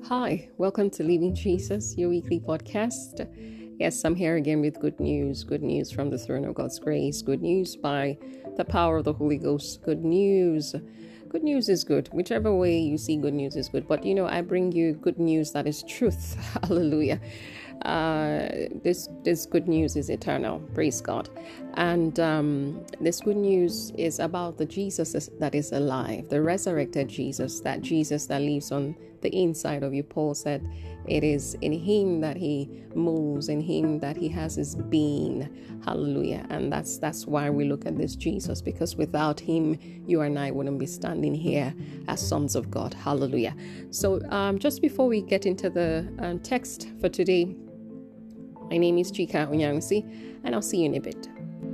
Hi, welcome to Living Jesus, your weekly podcast. Yes, I'm here again with good news from the throne of God's grace, good news by the power of the Holy Ghost, good news. Good news is good. Whichever way you see good news is good. But I bring you good news that is truth. Hallelujah. This good news is eternal. Praise God. And this good news is about the Jesus that is alive, the resurrected Jesus that lives on the inside of you. Paul said it is in him that he moves, in him that he has his being. Hallelujah. And that's why we look at this Jesus, because without him, you and I wouldn't be standing here as sons of God. Hallelujah. So just before we get into the text for today, my name is Chika Onyansi, and I'll see you in a bit.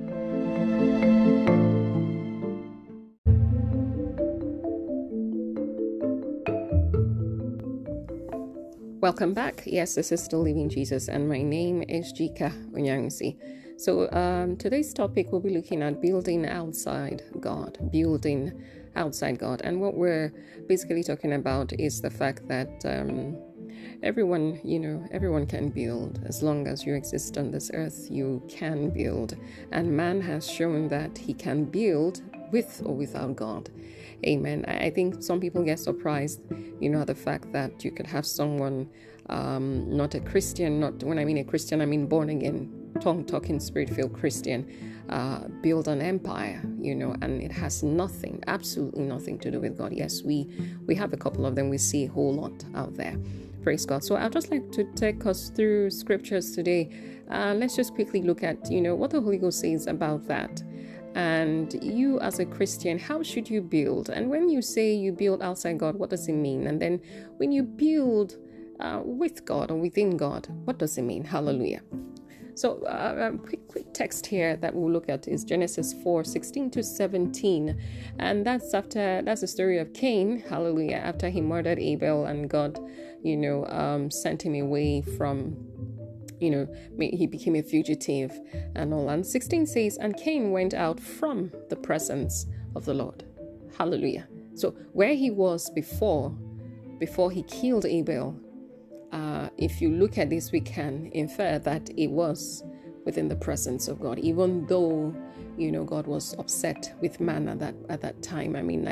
Welcome back. Yes, this is still Living Jesus, and my name is Chika Onyansi. So today's topic, we'll be looking at building outside God. And what we're basically talking about is the fact that everyone can build. As long as you exist on this earth, you can build. And man has shown that he can build with or without God. Amen. I think some people get surprised, at the fact that you could have someone not a Christian, not when I mean a Christian, I mean born again, tongue-talking, spirit-filled Christian, build an empire, and it has absolutely nothing to do with God. Yes, we have a couple of them. We see a whole lot out there. Praise God. So I'd just like to take us through scriptures today. Let's just quickly look at, what the Holy Ghost says about that. And you as a Christian, how should you build? And when you say you build outside God, what does it mean? And then when you build with God or within God, what does it mean? Hallelujah. So a quick text here that we'll look at is Genesis 4:16-17. And that's the story of Cain, hallelujah, after he murdered Abel and God, sent him away from, he became a fugitive and all. And 16 says, and Cain went out from the presence of the Lord. Hallelujah. So where he was before he killed Abel, if you look at this, we can infer that it was within the presence of God, even though, God was upset with man at that time. I mean,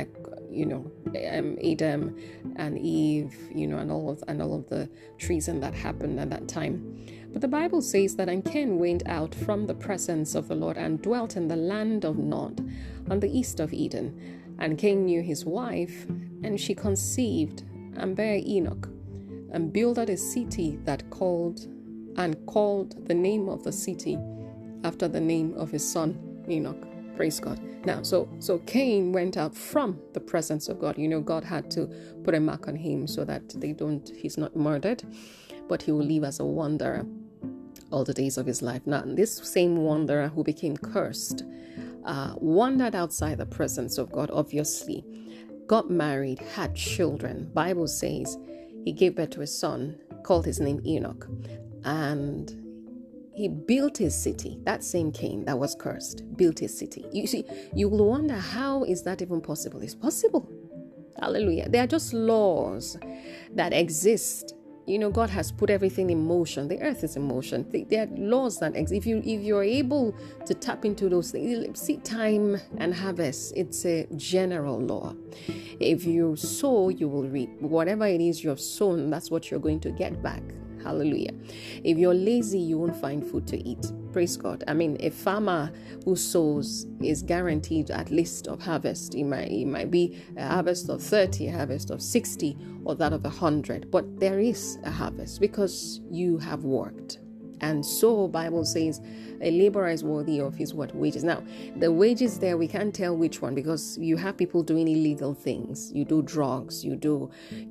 Adam and Eve, and all of the treason that happened at that time. But the Bible says that, and Cain went out from the presence of the Lord and dwelt in the land of Nod, on the east of Eden. And Cain knew his wife, and she conceived and bare Enoch, and builded a city called the name of the city after the name of his son Enoch. Praise God. Now, so Cain went out from the presence of God. God had to put a mark on him so that he's not murdered, but he will live as a wanderer all the days of his life. Now, this same wanderer who became cursed, wandered outside the presence of God, obviously, got married, had children. Bible says he gave birth to a son, called his name Enoch, and he built his city. That same Cain that was cursed built his city. You see, you will wonder, how is that even possible? It's possible. Hallelujah. They are just laws that exist. God has put everything in motion. The earth is in motion. There are laws that exist. If you're able to tap into those things, seed time and harvest, it's a general law. If you sow, you will reap. Whatever it is you've sown, that's what you're going to get back. Hallelujah. If you're lazy, you won't find food to eat. Praise God. I mean, a farmer who sows is guaranteed at least of harvest. It might be a harvest of 30, a harvest of 60, or that of 100. But there is a harvest because you have worked. And so Bible says a laborer is worthy of his wages. Now, the wages there, we can't tell which one, because you have people doing illegal things. You do drugs, you do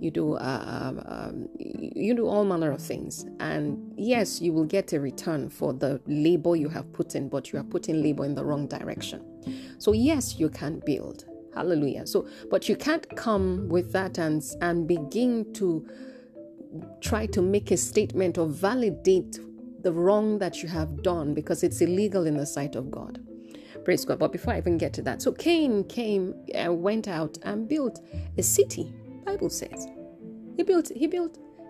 all manner of things. And yes, you will get a return for the labor you have put in, but you are putting labor in the wrong direction. So yes, you can build. Hallelujah. So, but you can't come with that and begin to try to make a statement or validate the wrong that you have done, because it's illegal in the sight of God. Praise God. But before I even get to that, so Cain came and went out and built a city. Bible says he built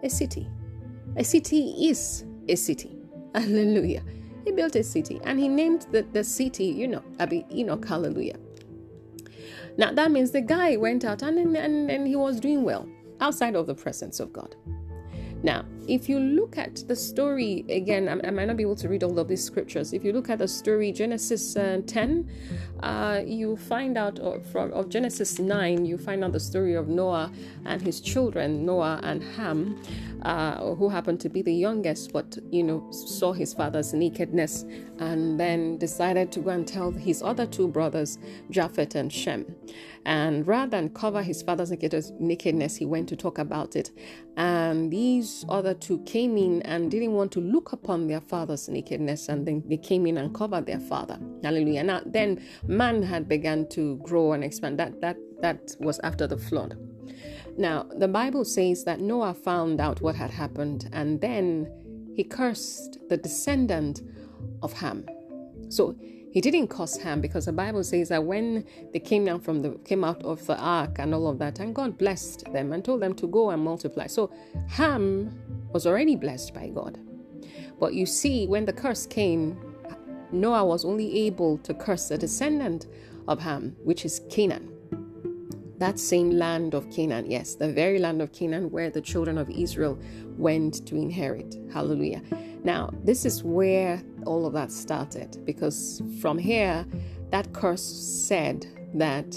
a city. A city is a city. Hallelujah. He built a city and he named the city, Enoch. Hallelujah. Now that means the guy went out and he was doing well outside of the presence of God. Now, if you look at the story, again, I might not be able to read all of these scriptures. If you look at the story, Genesis 10, you find out, of Genesis 9, you find out the story of Noah and his children, Noah and Ham, who happened to be the youngest, but, saw his father's nakedness and then decided to go and tell his other two brothers, Japheth and Shem. And rather than cover his father's nakedness, he went to talk about it. And these other two came in and didn't want to look upon their father's nakedness. And then they came in and covered their father. Hallelujah. Now, then man had begun to grow and expand. That was after the flood. Now, the Bible says that Noah found out what had happened. And then he cursed the descendant of Ham. So he didn't curse Ham, because the Bible says that when they came out of the ark and all of that, and God blessed them and told them to go and multiply. So Ham was already blessed by God. But you see, when the curse came, Noah was only able to curse the descendant of Ham, which is Canaan. That same land of Canaan, yes, the very land of Canaan where the children of Israel went to inherit. Hallelujah. Now, this is where all of that started, because from here, that curse said that,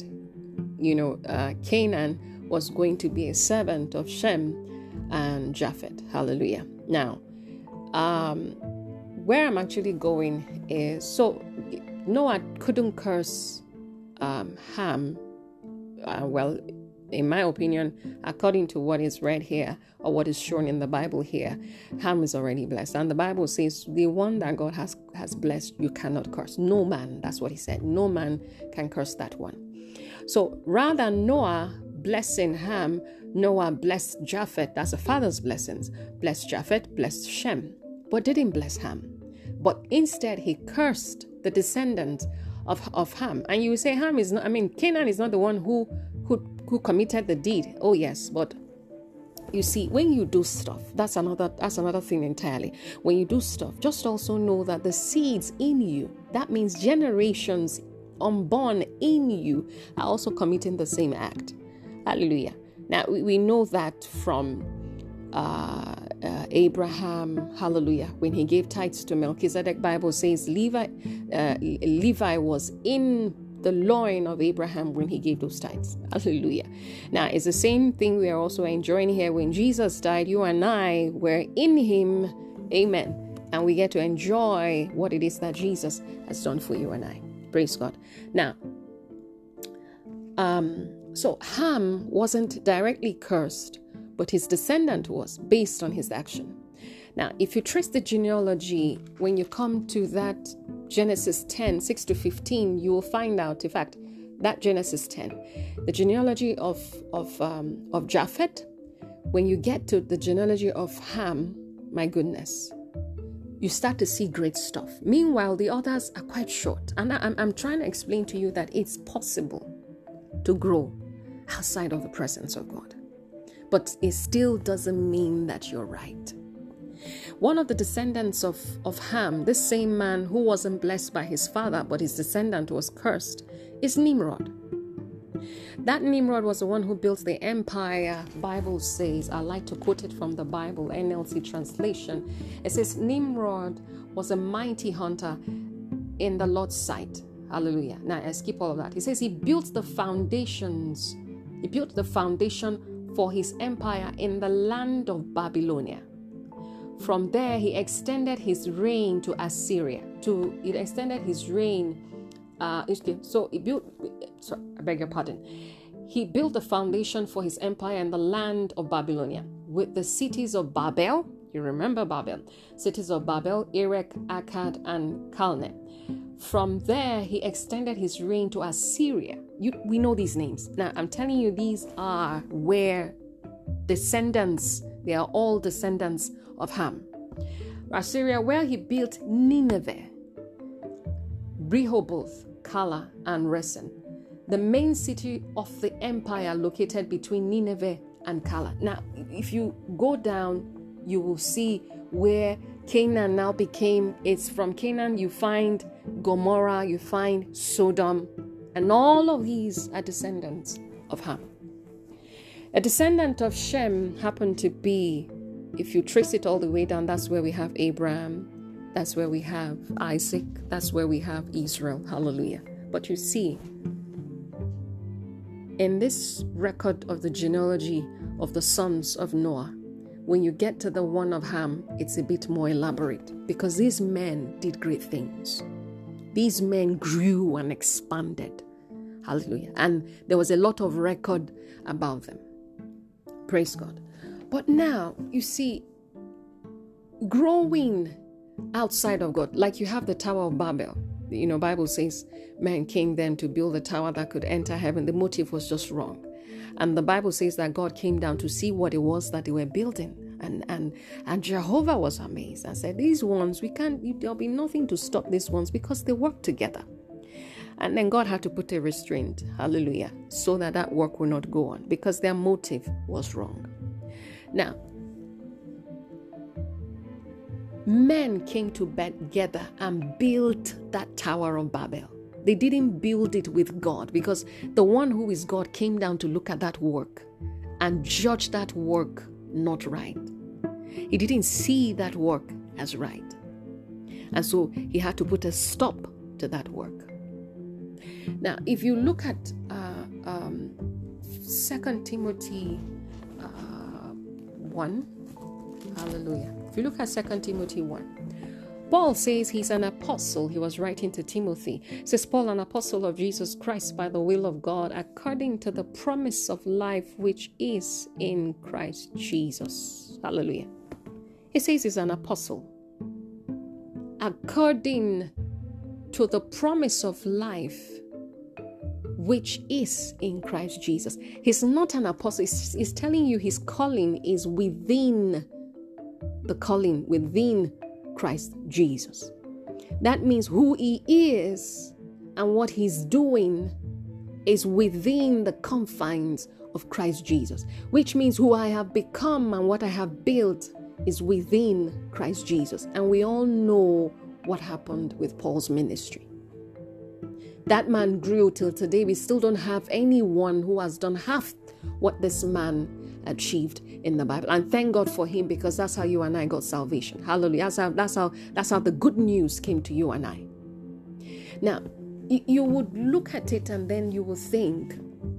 Canaan was going to be a servant of Shem and Japheth. Hallelujah. Now, where I'm actually going is, so Noah couldn't curse Ham. In my opinion, according to what is read here or what is shown in the Bible here, Ham is already blessed. And the Bible says the one that God has blessed, you cannot curse. No man, that's what he said. No man can curse that one. So rather than Noah blessing Ham, Noah blessed Japheth. That's the father's blessings. Blessed Japheth, blessed Shem, but didn't bless Ham. But instead, he cursed the descendant of Ham. And you will say Ham is not, Canaan is not the one who committed the deed. Oh yes, but you see, when you do stuff, that's another thing entirely. When you do stuff, just also know that the seeds in you, that means generations unborn in you, are also committing the same act. Hallelujah. Now we know that from Abraham, hallelujah, when he gave tithes to Melchizedek. Bible says Levi was in the loin of Abraham when he gave those tithes. Hallelujah. Now, it's the same thing we are also enjoying here. When Jesus died, you and I were in him. Amen. And we get to enjoy what it is that Jesus has done for you and I. Praise God. Now, so Ham wasn't directly cursed, but his descendant was, based on his action. Now, if you trace the genealogy, when you come to that Genesis 10, 6 to 15, you will find out, in fact, that Genesis 10, the genealogy of Japheth, when you get to the genealogy of Ham, my goodness, you start to see great stuff. Meanwhile, the others are quite short. And I'm trying to explain to you that it's possible to grow outside of the presence of God. But it still doesn't mean that you're right. One of the descendants of Ham, this same man who wasn't blessed by his father, but his descendant was cursed, is Nimrod. That Nimrod was the one who built the empire. Bible says, I like to quote it from the Bible, NLT translation. It says, Nimrod was a mighty hunter in the Lord's sight. Hallelujah. Now, I skip all of that. He says he built the foundations. He built the foundation for his empire in the land of Babylonia. From there, he extended his reign to Assyria. He extended his reign. So he built. Sorry, I beg your pardon. He built the foundation for his empire in the land of Babylonia with the cities of Babel. You remember Babel? Cities of Babel, Erech, Akkad, and Calneh. From there, he extended his reign to Assyria. We know these names. Now, I'm telling you, these are where descendants. They are all descendants of Ham. Assyria, where he built Nineveh, Rehoboth, Calah, and Resen, the main city of the empire located between Nineveh and Kala. Now, if you go down, you will see where Canaan now became, it's from Canaan you find Gomorrah, you find Sodom, and all of these are descendants of Ham. A descendant of Shem happened to be, if you trace it all the way down, that's where we have Abraham, that's where we have Isaac, that's where we have Israel. Hallelujah. But you see, in this record of the genealogy of the sons of Noah, when you get to the one of Ham, it's a bit more elaborate, because these men did great things. These men grew and expanded. Hallelujah. And there was a lot of record about them. Praise God. But now, you see, growing outside of God, like you have the Tower of Babel. Bible says man came then to build a tower that could enter heaven. The motive was just wrong. And the Bible says that God came down to see what it was that they were building. And Jehovah was amazed and said, these ones, there'll be nothing to stop these ones because they work together. And then God had to put a restraint, hallelujah, so that work will not go on because their motive was wrong. Now, men came together and built that Tower of Babel. They didn't build it with God, because the one who is God came down to look at that work and judge that work not right. He didn't see that work as right. And so he had to put a stop to that work. Now, if you look at 2 Timothy 1, hallelujah. If you look at 2 Timothy 1, Paul says he's an apostle. He was writing to Timothy. It says, Paul, an apostle of Jesus Christ by the will of God, according to the promise of life which is in Christ Jesus. Hallelujah. He says he's an apostle. According to the promise of life which is in Christ Jesus. He's not an apostle. He's telling you his calling is within the calling, within Christ Jesus. That means who he is and what he's doing is within the confines of Christ Jesus, which means who I have become and what I have built is within Christ Jesus. And we all know what happened with Paul's ministry. That man grew till today. We still don't have anyone who has done half what this man achieved in the Bible. And thank God for him, because that's how you and I got salvation. Hallelujah. That's how the good news came to you and I. Now, you would look at it and then you will think,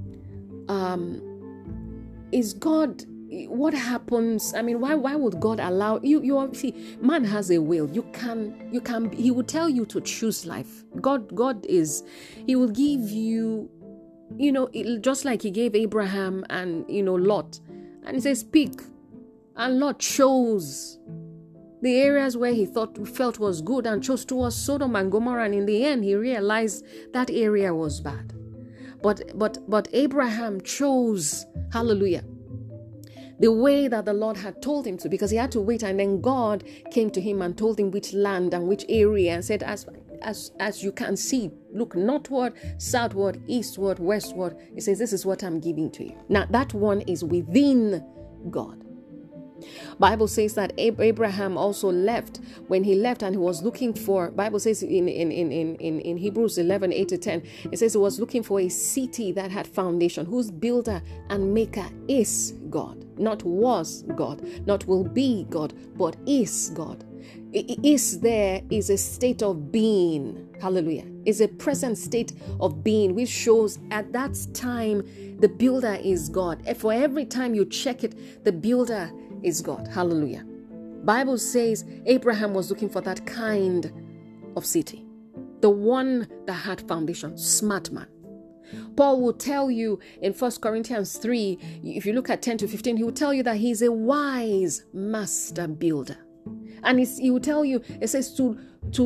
is God, what happens? I mean, why would God allow you obviously, man has a will. You can, he will tell you to choose life. God is, he will give you, just like he gave Abraham and, Lot. And he says, pick. And Lot chose the areas where he felt was good and chose towards Sodom and Gomorrah. And in the end, he realized that area was bad. But Abraham chose, hallelujah, the way that the Lord had told him to, because he had to wait. And then God came to him and told him which land and which area, and said, as you can see, look northward, southward, eastward, westward. He says, this is what I'm giving to you. Now, that one is within God. Bible says that Abraham also left. When he left and he was looking for, Bible says in Hebrews 11, 8 to 10, it says he was looking for a city that had foundation, whose builder and maker is God. Not was God, not will be God, but is God. Is there is a state of being. Hallelujah. Is a present state of being, which shows at that time the builder is God. For every time you check it, the builder is God. Hallelujah. Bible says Abraham was looking for that kind of city, the one that had foundation. Smart man. Paul will tell you in 1 Corinthians 3, if you look at 10 to 15, he will tell you that he's a wise master builder. And he will tell you, it says to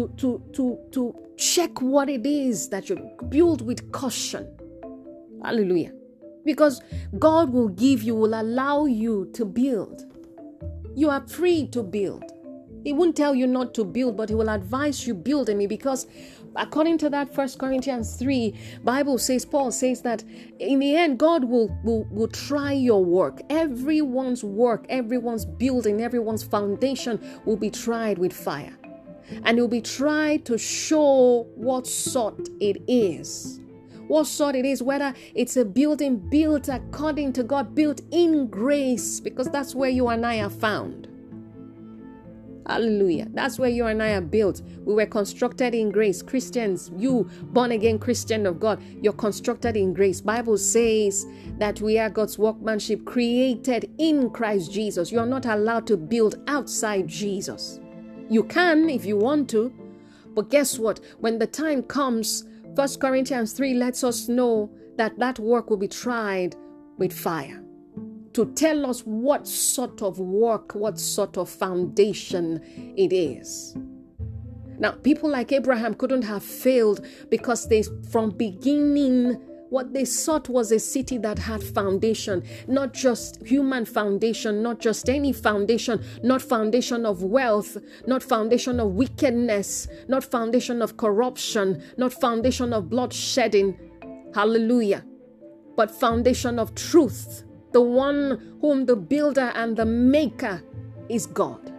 check what it is that you build with caution. Hallelujah. Because God will allow you to build. You are free to build. He won't tell you not to build, but he will advise you build. Because According to that 1 Corinthians 3, Bible says, Paul says that in the end, God will try your work. Everyone's work, everyone's building, everyone's foundation will be tried with fire. And it will be tried to show what sort it is. What sort it is, whether it's a building built according to God, built in grace, because that's where you and I are found. Hallelujah. That's where you and I are built. We were constructed in grace. Christians, you born again Christian of God, you're constructed in grace. Bible says that we are God's workmanship created in Christ Jesus. You're not allowed to build outside Jesus. You can if you want to, but guess what? When the time comes, 1 Corinthians 3 lets us know that that work will be tried with fire, to tell us what sort of work, what sort of foundation it is. Now, people like Abraham couldn't have failed because they, from beginning, what they sought was a city that had foundation, not just human foundation, not just any foundation, not foundation of wealth, not foundation of wickedness, not foundation of corruption, not foundation of bloodshedding. Hallelujah. But foundation of truth. The one whom the builder and the maker is God.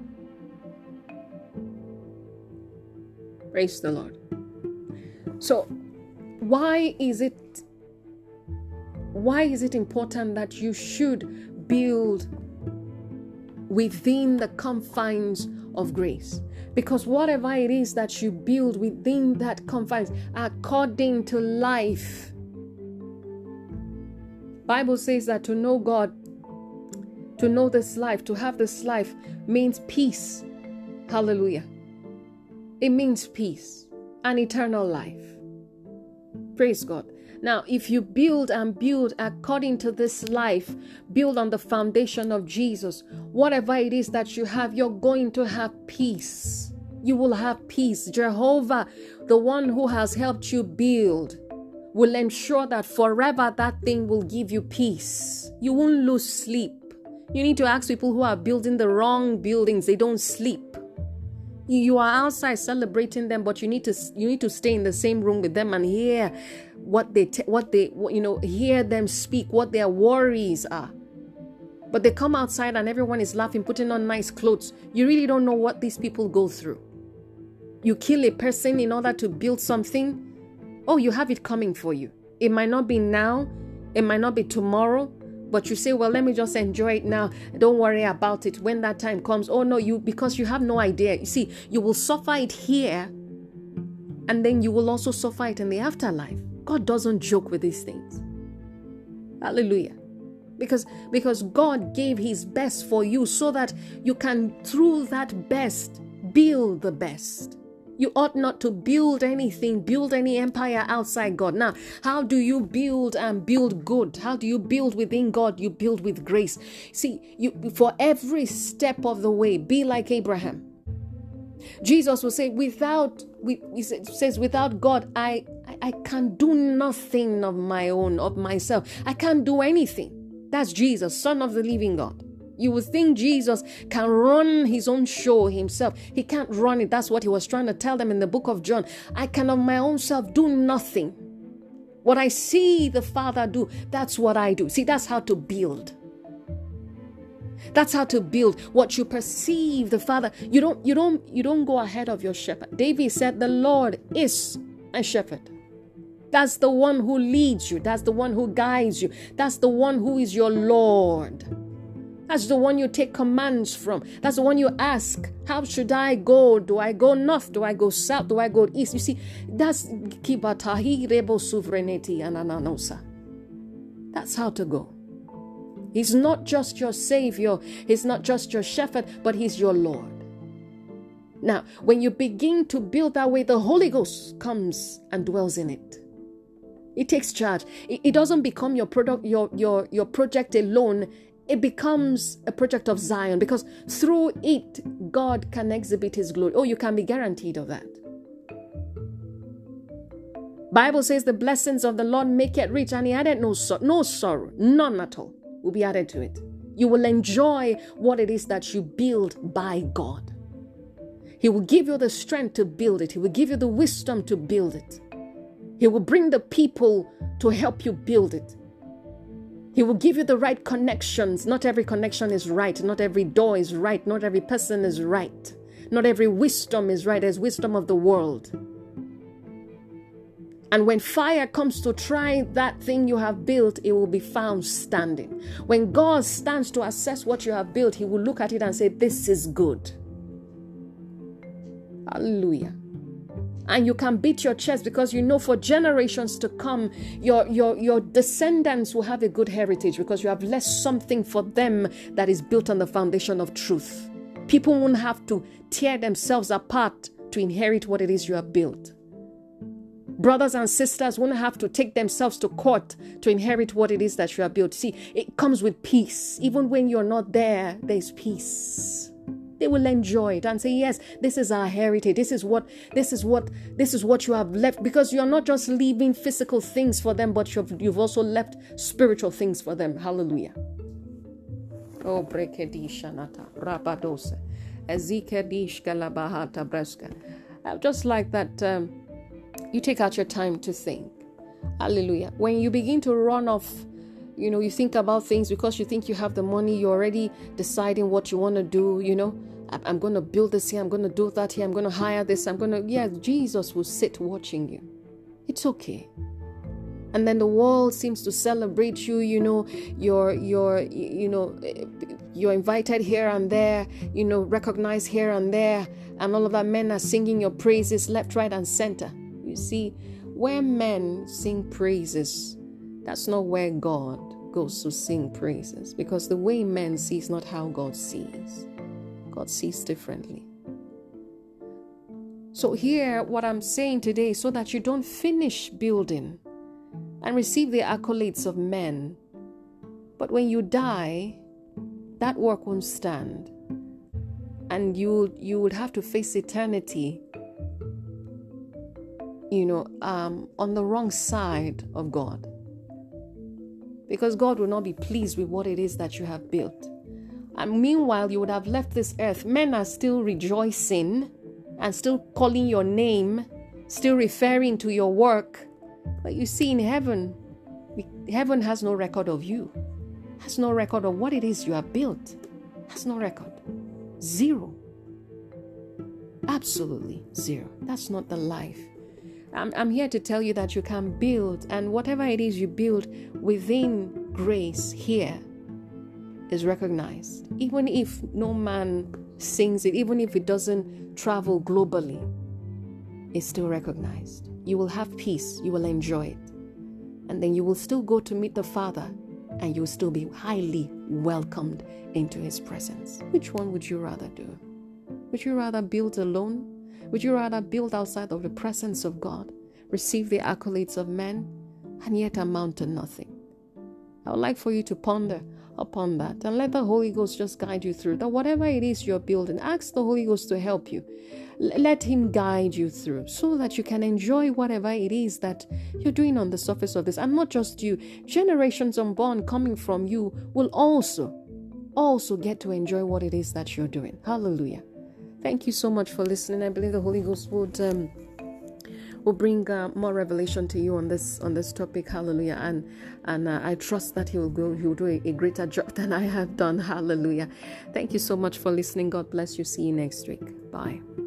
Praise the Lord. So, why is it important that you should build within the confines of grace? Because whatever it is that you build within that confines, according to life, Bible says that to know God, to know this life, to have this life means peace. Hallelujah. It means peace and eternal life. Praise God. Now, if you build and build according to this life, build on the foundation of Jesus, whatever it is that you have, you're going to have peace. You will have peace. Jehovah, the one who has helped you build, will ensure that forever that thing will give you peace. You won't lose sleep. You need to ask people who are building the wrong buildings. They don't sleep. You are outside celebrating them, but you need to stay in the same room with them and hear hear them speak, what their worries are. But they come outside and everyone is laughing, putting on nice clothes. You really don't know what these people go through. You kill a person in order to build something. Oh, you have it coming for you. It might not be now, it might not be tomorrow, but you say, well, let me just enjoy it now. Don't worry about it. When that time comes, oh no, because you have no idea. You see, you will suffer it here, and then you will also suffer it in the afterlife. God doesn't joke with these things. Hallelujah. Because God gave his best for you so that you can, through that best, build the best. You ought not to build any empire outside God. Now, how do you build and build good? How do you build within God? You build with grace. See, for every step of the way, be like Abraham. Jesus will say, without God, I can do nothing of my own, of myself. I can't do anything. That's Jesus, Son of the living God. You would think Jesus can run his own show himself. He can't run it. That's what he was trying to tell them in the book of John. I can of my own self do nothing. What I see the Father do, that's what I do. See, that's how to build. That's how to build what you perceive the Father. You don't go ahead of your shepherd. David said, the Lord is my shepherd. That's the one who leads you. That's the one who guides you. That's the one who is your Lord. That's the one you take commands from. That's the one you ask, how should I go? Do I go north? Do I go south? Do I go east? You see, that's kibatahi rebo sovereignty anananosa. That's how to go. He's not just your Savior. He's not just your shepherd, but he's your Lord. Now, when you begin to build that way, the Holy Ghost comes and dwells in it. It takes charge. It doesn't become your product, your project alone. It becomes a project of Zion, because through it, God can exhibit his glory. Oh, you can be guaranteed of that. Bible says the blessings of the Lord make it rich, and he added no sorrow, none at all will be added to it. You will enjoy what it is that you build by God. He will give you the strength to build it. He will give you the wisdom to build it. He will bring the people to help you build it. He will give you the right connections. Not every connection is right. Not every door is right. Not every person is right. Not every wisdom is right. There's wisdom of the world. And when fire comes to try that thing you have built, it will be found standing. When God stands to assess what you have built, he will look at it and say, this is good. Hallelujah. And you can beat your chest because you know for generations to come, your descendants will have a good heritage because you have left something for them that is built on the foundation of truth. People won't have to tear themselves apart to inherit what it is you have built. Brothers and sisters won't have to take themselves to court to inherit what it is that you have built. See, it comes with peace. Even when you're not there, there's peace. They will enjoy it and say, yes, this is our heritage. This is what you have left, because you're not just leaving physical things for them, but you've also left spiritual things for them. Hallelujah. Oh, brekedishanata rabadose ezikedish galabahata breska. Just like that, you take out your time to think. Hallelujah. When you begin to run off, you think about things because you think you have the money. You're already deciding what you want to do. I'm going to build this here. I'm going to do that here. I'm going to hire this. Jesus will sit watching you. It's okay. And then the world seems to celebrate you. You're invited here and there, recognized here and there. And all of that, men are singing your praises left, right, and center. You see, where men sing praises, that's not where God goes to sing praises, because the way men see is not how God sees. God sees differently. So here, what I'm saying today, so that you don't finish building and receive the accolades of men, but when you die, that work won't stand, and you would have to face eternity on the wrong side of God, because God will not be pleased with what it is that you have built. And meanwhile, you would have left this earth. Men are still rejoicing and still calling your name, still referring to your work. But you see, in heaven has no record of you, has no record of what it is you have built, has no record. Zero. Absolutely zero. That's not the life. I'm here to tell you that you can build, and whatever it is you build within grace here is recognized. Even if no man sings it, even if it doesn't travel globally, it's still recognized. You will have peace, you will enjoy it, and then you will still go to meet the Father, and you'll still be highly welcomed into his presence. Which one would you rather do? Would you rather build alone? Would you rather build outside of the presence of God, receive the accolades of men, and yet amount to nothing? I would like for you to ponder upon that and let the Holy Ghost just guide you through that. Whatever it is you're building, ask the Holy Ghost to help you. Let him guide you through so that you can enjoy whatever it is that you're doing on the surface of this. And not just you, generations unborn coming from you will also get to enjoy what it is that you're doing. Hallelujah. Thank you so much for listening. I believe the Holy Ghost will bring more revelation to you on this topic. Hallelujah. And I trust that he will do a greater job than I have done. Hallelujah. Thank you so much for listening. God bless you. See you next week. Bye.